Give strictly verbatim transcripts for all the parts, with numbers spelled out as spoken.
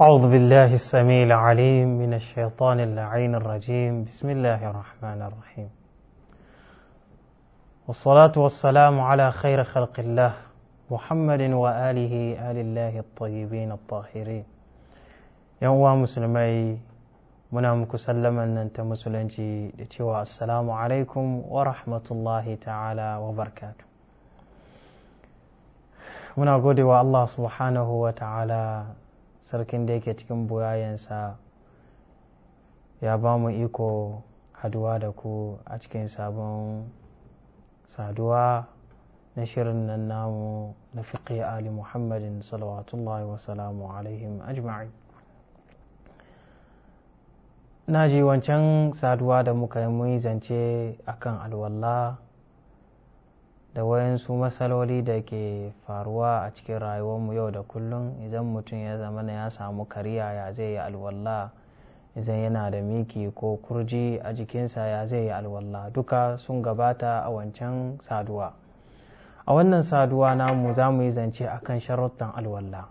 أعوذ بالله السميع العليم من الشيطان اللعين الرجيم. بسم الله الرحمن الرحيم، والصلاة والسلام على خير خلق الله محمد وآله آل الله الطيبين الطاهرين. يوم مسلمي muna muku sallaman nan ta musulunci da cewa assalamu alaikum wa rahmatullahi ta'ala wa barakatuh. Muna gode wa Allah subhanahu wa ta'ala, sarkin da yake cikin buyayensa ya ba mu iko haduwa da ku a cikin sabon saduwa na shirin nan namu na fiqhi ali muhammadin salawatullahi wa salamu alaihim ajma'in. na ji wancan saduwa da muka yi mun zance akan alwala da wayansu matsaloli da ke faruwa a cikin rayuwarmu yau da kullum. Idan mutum ya zama ya samu kariya, ya zai yi alwala. Idan yana da miki ko kurji a jikinsa, ya zai yi alwala. Duka sun gabata a wancan saduwa. A wannan saduwa namu za mu yi zance akan sharuɗan alwala.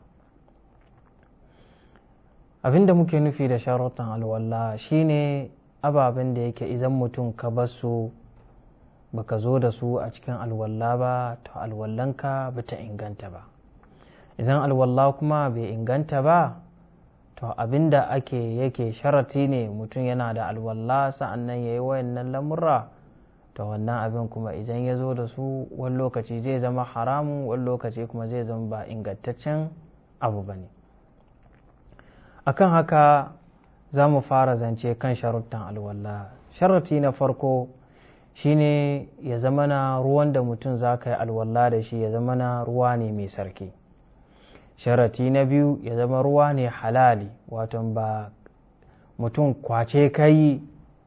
Abin da muke nufi da sharuɗan alwala shine ababen da yake idan mutum ka basu baka zo da su a cikin alwala ba, to alwallanka ba ta inganta ba. Idan alwala kuma bai inganta ba, to abin da ake yake sharati ne mutum yana da alwala sa'annan ya yi wayannan lamurra, to wannan abin kuma idan ya zo da su wani lokaci zai zama haramun, wani lokaci kuma zai zama ba ingantaccen abu ba ne. Akan haka za mu fara zance kan sharuɗan alwala. Sharati na farko shine ya zama na ruwan da mutum za ka yi alwala da shi ya zama na ruwa ne mai sarki. Sharati na biyu ya zama ruwa ne halali, wato ba mutum kwace kai,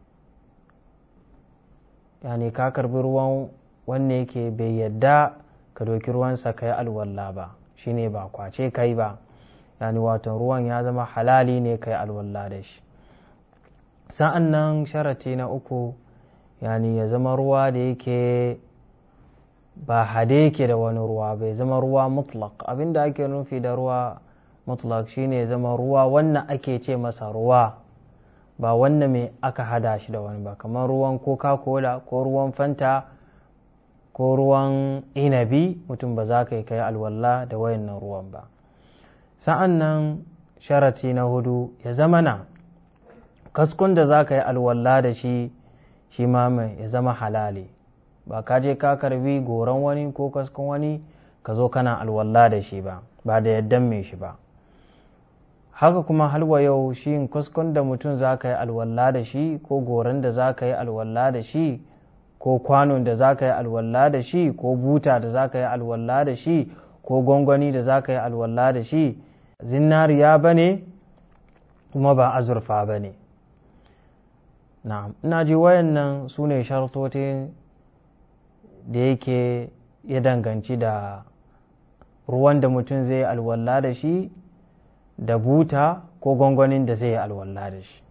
yani ka karbi ruwan wanne yake bai yadda ka doki ruwansa ka yi alwala ba, shine ba kwace kai ba, yani wato ruwan ya zama halali ne kai alwala da shi. Sa'an nan sharati na uku, yani ya zama ruwa da yake ba hade yake da wani ruwa, bai zama ruwa mutlaq. Abinda ake nufi da ruwa mutlaq shine ya zama ruwa wannan ake ce masa ruwa, ba wannan mai aka hada shi da wani ba, kamar ruwan coca-cola ko ruwan fanta ko ruwan inabi. Mutum ba za ka yi kai alwala da wayannan ruwan ba. Sa'an nan sharati na hudu, ya zama na kaskun da za ka yi alwala da shi shi ma mai ya zama halali, ba ka je ka karbi goron wani ko kaskun wani ka zo kana alwala da shi ba, ba da yaddan mai shi ba. Haka kuma halwa yau shi kaskun da mutum za ka yi alwala da shi, ko goron da za ka yi alwala da shi, ko kwanon da za ka yi alwala da shi, ko buta da za ka yi alwala da shi, ko gwangwani da za ka yi alwala da shi, zinariya ba ne kuma ba azurfa ba ne. Na'am, ina ji wayannan su ne shartotin da yake ya danganci da ruwan da mutum zai yi alwala da shi, da buta ko gwangwanin da zai yi alwala da shi.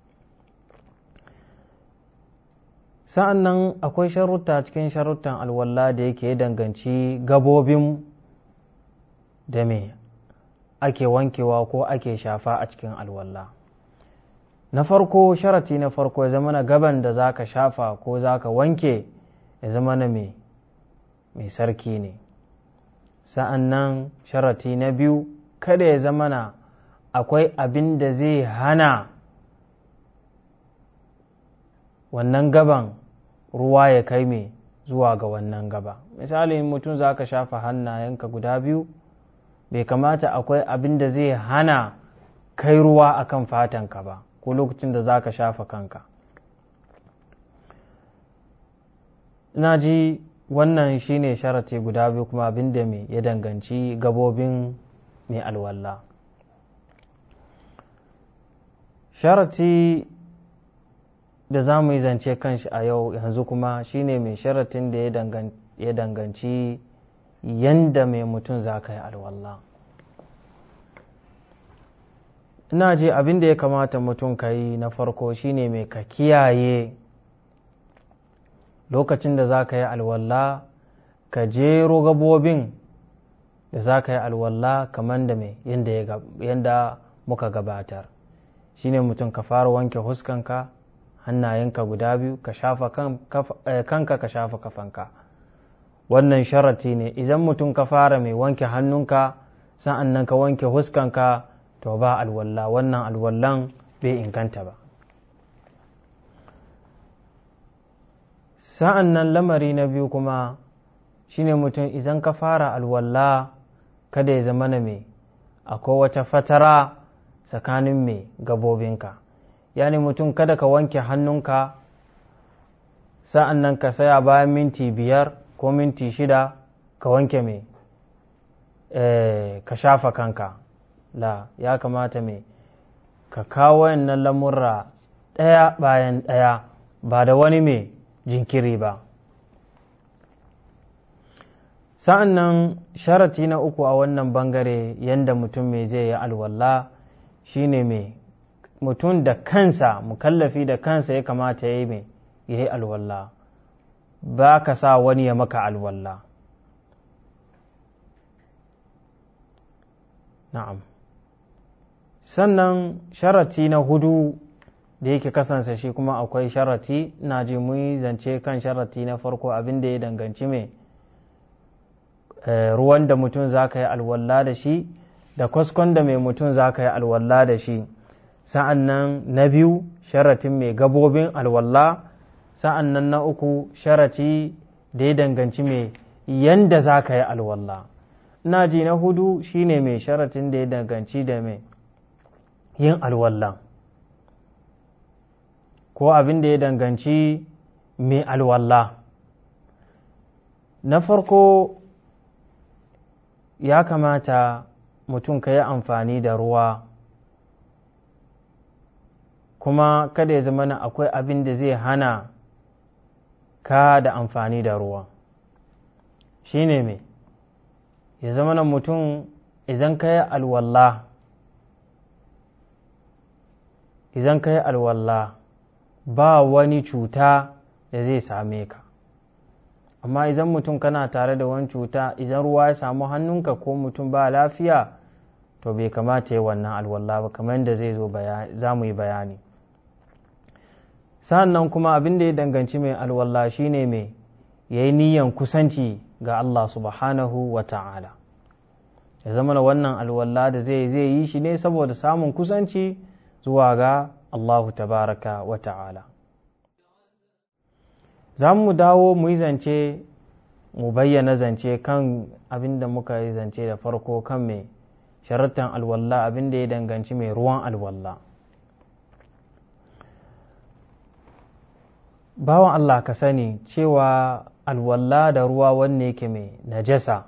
Sa'an nan akwai sharuta cikin sharutan alwala da yake ya danganci gabobin da me ake wankewa ko ake shafa a cikin alwala. Na farko, sharati na farko ya zama na gaban da za ka shafa ko za ka wanke ya zama na mai sarki ne. Sa'an nan sharati na biyu, kada ya zama na akwai abin da zai hana wannan gaban ruwa ya kai mai zuwa ga wannan gaba. Misali, mutum za ka shafa hannayenka guda biyu, bai kamata akwai abin da zai hana kai ruwa akan fatanka ba, ko lokacin da za ka shafa kanka. Ina ji wannan shine sharati guda biyu, kuma abin da mai ya danganci gabobin mai alwala. Sharati da za mu yi zance kan shi a yau yanzu kuma shine mai sharatin da ya danganci yanda mai mutum za ka yi alwala. Ina ji abin da ya kamata mutum ka yi na farko shine mai ka kiyaye lokacin da za ka yi alwala, ka jero gabobin da za ka yi alwala kamar da mai yanda muka gabatar. Shine mutum ka fara wanke huskanka, hannayenka guda biyu, ka shafa kanka ka shafa kafanka. Wannan sharati ne. Idan mutum ka fara mai wanke hannunka sa'an nan ka wanke huskanka, to ba alwalla, wannan alwallan bai inganta ba. Sa'an nan lamari na biyu kuma shine mutum idan ka fara alwalla kada ya zama na mai akwai wata fatara tsakanin mai gabobinka. Yani mutum kada ka wanke hannunka sa'an nan ka saya bayan minti biyar ko minti shida ka wanke mai e, ka shafa kanka. La, ya kamata mai ka kawo wayannan lamurra ɗaya bayan ɗaya ba da wani mai jinkiri ba. Sa'an nan sharati na uku a wannan bangare yanda mutum mai zai yi alwalla shine mai mutum da kansa, mukallafi da kansa ya kamata ya yi mai ya yi alwalla, ba ka sa wani ya maka alwalla. Na'am. Sannan sharati na hudu da yake kasance shi kuma akwai sharati, na ji mu zance kan sharati na farko abin da ya danganci mai ruwan da mutum za ka yi alwalla da shi da kwaskon da mai mutum za ka yi alwalla da shi. Sa'an nan na biyu sharatin mai gabobin alwalla. Sa'an nan na uku sharati da ya danganci mai yanda za ka yi alwalla. Ina ji na hudu shine mai sharatin da ya danganci da mai yin alwalla ko abin da ya danganci mai alwalla. Na farko ya kamata mutum ka yi amfani da ruwa, kuma kada ya zama na akwai abin da zai hana ka da amfani da ruwa. Shi ne mai ya zama na mutum idan ka yi alwalla idan ka yi alwalla ba wani cuta da zai same ka. Amma idan mutum kana tare da wani cuta, idan ruwa ya samu hannunka ko mutum ba lafiya, to bai kamata ya wannan alwalla ba, kamar yadda zai zo za mu yi bayani. Sannan kuma abin da ya danganci mai alwalla shine mai ya yi niyan kusanci ga Allah subhanahu wa ta'ala. Ya zama na wannan alwalla da zai zai yi shi ne saboda samun kusanci zuwa ga Allahu tabaraka wa ta'ala. Za mu dawo mu yi zance, mu bayyana zance kan abin da muka yi zance da farko kan mai sharattan alwalla, abin da ya danganci mai ruwan alwalla. Bawan Allah ka sani cewa alwalla da ruwa wanne yake mai najasa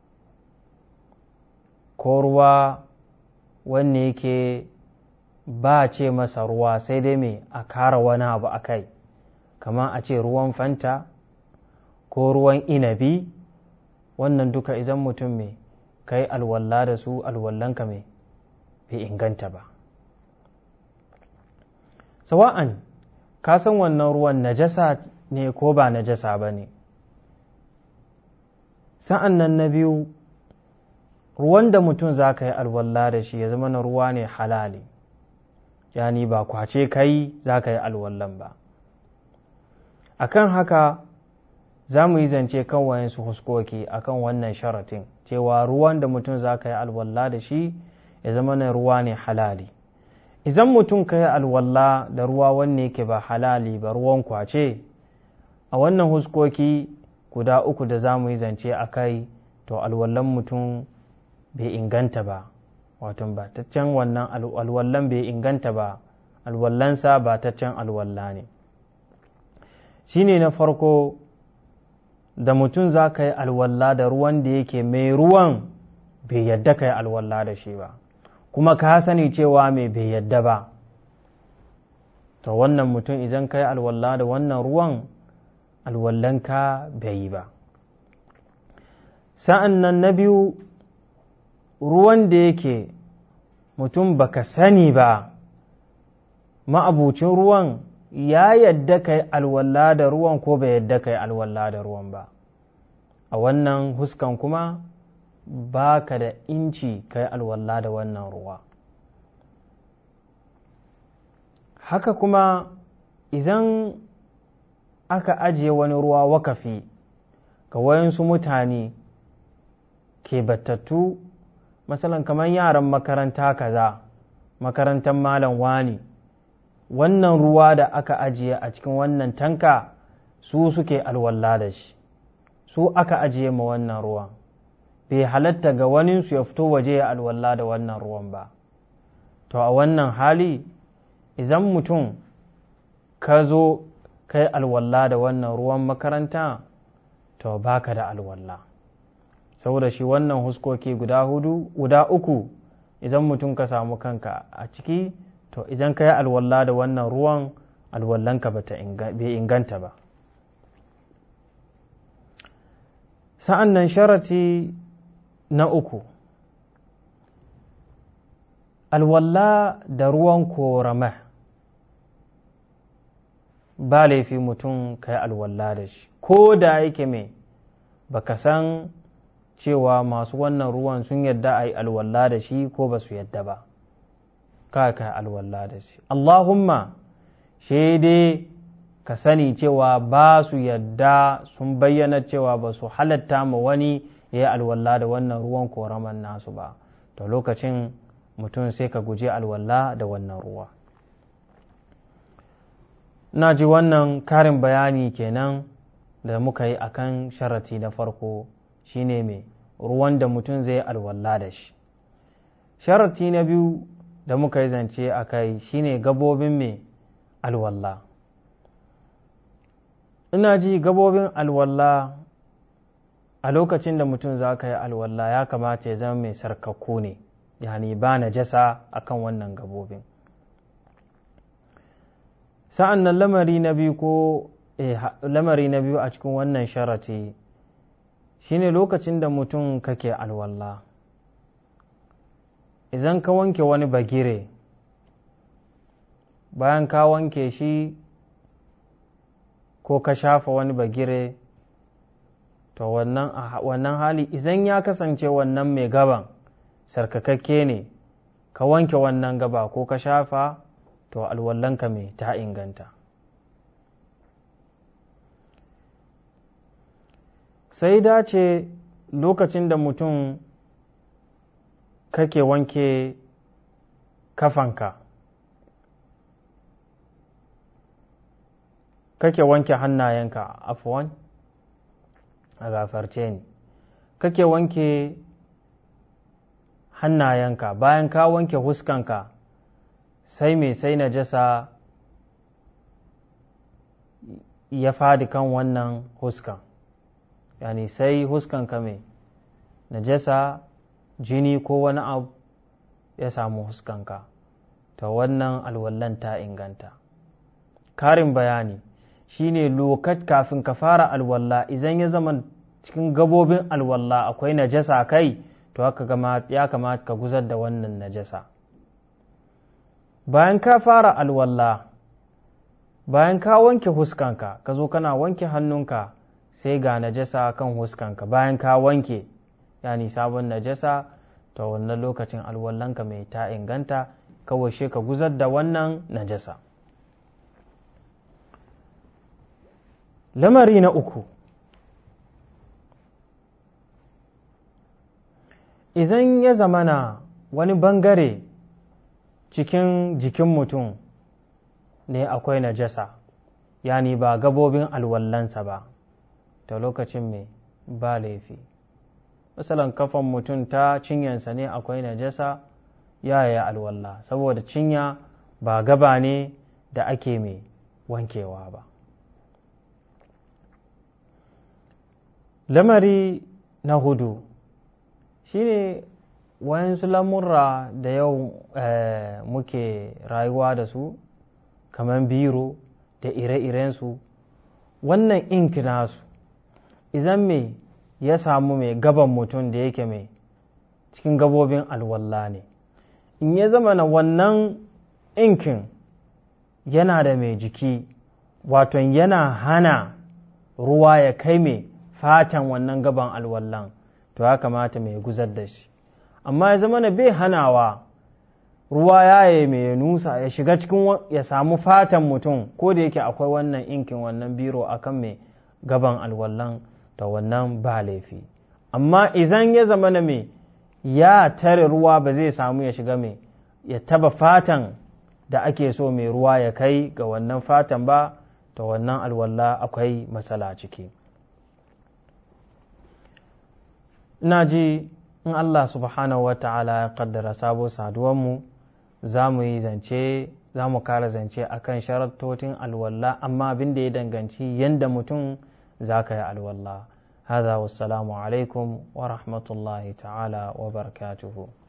ko ruwa wanne yake ba ce masa ruwa sai dai mai a kara wani abu a kai, kamar a ce ruwan fanta ko ruwan inabi, wannan duka idan mutum mai kai alwalla da su alwallanka mai bai inganta ba. Sawa'an ka san wannan ruwan najasa ne ko ba najasa ba ne. Sa'an nan na biyu, ruwan da mutum za ka yi alwalla da shi ya zama na ruwa ne halali, yani ba kwace kai za ka yi alwallan ba. Akan haka za mu yi zance kan wayansu huskoki akan wannan sharatin, cewa ruwan da mutum za ka yi alwalla da shi ya zama na ruwa ne halali. Idan mutum ka yi alwalla da ruwa wanne yake ba halali ba, ruwan kwace, a wannan huskoki guda uku da za mu yi zance a kai, to alwallan mutum bai inganta ba, wato ba taccen wannan alwallan bai inganta ba, alwallansa ba taccen alwalla ne. Shi ne na farko, da mutum za ka yi alwalla da ruwan da yake mai ruwan bai yadda ka yi alwalla da shi ba, kuma ka sani cewa mai bai yadda ba, to wannan mutum idan ka yi alwalla da wannan ruwan alwallanka bai yi ba. Sa'an nan na biyu, ruwan da yake mutum baka sani ba, ma'abucin ruwan ya yadda ka yi alwalla da ruwan ko bai yadda ka yi alwalla da ruwan ba, a wannan huskan kuma ba ka da inci ka yi alwalla da wannan ruwa. haka kuma idan aka ajiye wani ruwa wakafi ga wayansu mutane ke battattu, masalan kamar yaran makaranta kaza, makarantar malam wani, wannan ruwa da aka ajiye a cikin wannan tanka su suke alwalla da shi, su aka ajiye ma wannan ruwan, bai halatta ga waninsu ya fito waje ya alwalla da wannan ruwan ba. To a wannan hali idan mutum ka zo kai alwalla da wannan ruwan makaranta, to baka da alwalla, saboda shi wannan huskoki guda hudu guda uku idan mutum ka samu kanka a ciki, to idan ka yi alwalla da wannan ruwan alwallanka bai inganta ba. sa'an nan sharati na uku, alwalla da ruwan korama ba laifi mutum ka yi alwalla da shi, ko da yake mai baka san cewa masu wannan ruwan sun yadda a yi alwalla da shi ko ba su yadda ba, ka ka yi alwalla da shi. Allahumma shaidai ka sani cewa ba su yadda, sun bayyana cewa ba su halatta ma wani ya yi alwalla da wannan ruwan koraman nasu ba, to lokacin mutum sai ka guje alwalla da wannan ruwa. Na ji wannan karin bayani kenan da muka yi akan sharati na farko, shine mai ruwan da mutum zai alwalla da shi. Sharati na biyu da muka yi zance a kai shine gabobin mai alwalla. Ina ji gabobin alwalla a lokacin da mutum za ka yi alwalla ya kamata ya zama mai sarkakku ne, yani ba na jasa akan wannan gabobin. Sa'an nan lamari na biyu ko eh, lamari na biyu a cikin wannan sharati shine lokacin da mutum kake alwalla, idan ka wanke wani bagire, bayan ka wanke shi ko ka shafa wani bagire, to wannan, wannan hali idan ya kasance wannan mai gaban sarkakakke ne, ka wanke wannan gaba ko ka shafa, to alwallanka mai ta inganta. Sai dace lokacin da mutum kake wanke kafanka, kake wanke hannayenka, afwan a gafarce ni, kake wanke hannayenka, bayan ka wanke huskanka sai mai sai najasa ya fadi kan wannan huskan, yani sai huskanka mai najasa, jini ko wani abu ya samu huskanka, to wannan alwallan ta inganta. Karin bayani shine lokat kafin ka fara alwalla, idan ya zama cikin gabobin alwalla akwai najasa kai, to haka ya kamata ka gusar da wannan najasa. Bayan ka fara alwalla, bayan ka wanke huskanka, ka zo kana wanke hannunka, sai ga najasa kan huskanka, bayan ka wanke yani sabon najasa, to wannan lokacin alwallanka mai ta inganta, kawai shi ka gusar da wannan najasa. Lamari na uku, idan ya zamana wani bangare cikin jikin mutum ne akwai najasa, yani ba gabobin alwallansa ba, ta lokacin mai ba laifi. Misalan kafan mutum ta cinyansa ne akwai najasa, ya yi alwalla, saboda cinya ba gaba ne da ake mai wankewa ba. Lamari na hudu shine wayansu lamurra da yau eh, muke rayuwa da su, kamar biro da ire-irensu, wannan ink nasu idan mai ya samu mai gaban mutum da yake mai cikin gabobin alwalla ne, in ya zama na wannan inkin yana da mai jiki, wato yana hana ruwa ya kai mai fatan wannan gaban alwallan, to ya kamata mai guzar da shi. Amma ya zama na bai hanawa, ruwa ya yi mai nusa ya shiga cikin ya samu fatan mutum, ko da yake akwai wannan inkin wannan biro akan mai gaban alwallan, da wannan ba laifi. Amma idan ya zama na mai ya tare ruwa ba zai samu ya shiga mai ya taba fatan da ake so mai ruwa ya kai ga wannan fatan ba, ta wannan alwalla akwai matsala ciki. Ina ji in Allah subhanahu wa ta'ala ya kaddara sabo saduwanmu za mu yi zance, za mu kara zance akan sharattotin alwalla, amma abin da ya danganci yadda mutum za ka yi alwalla. هذا والسلام عليكم ورحمة الله تعالى وبركاته.